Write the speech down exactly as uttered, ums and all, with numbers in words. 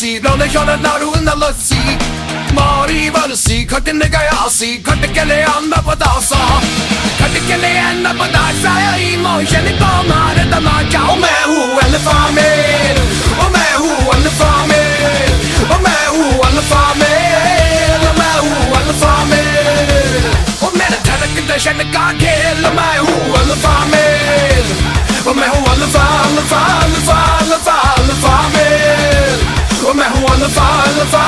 सी रोने शोने नारू ना लस्सी Mori valsi khate ne gaya si khate ke le anda padasa khate ke le anda padasa I mo shani ko mare da ma chao main hu alfa male oh main hu alfa male oh main hu alfa male oh main hu alfa male oh mera tharak da shan ka khel main hu alfa male oh main hu alfa alfa alfa alfa alfa male oh main hu alfa alfa